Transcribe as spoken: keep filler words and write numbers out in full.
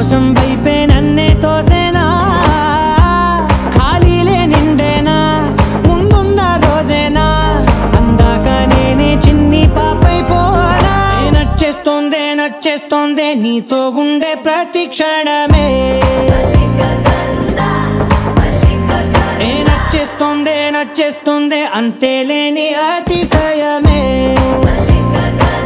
ఆకాశం వైపే నన్నే తోసేనా ఖాళీలే నిండేనా ముందుందా రోజేనా అందాక నేనే చిన్ని పాపైపోనా నచ్చేస్తోందే నచ్చేస్తోందే నీతో ఉండే ప్రతి క్షణమే నచ్చేస్తోందే నచ్చేస్తోందే అంతేలే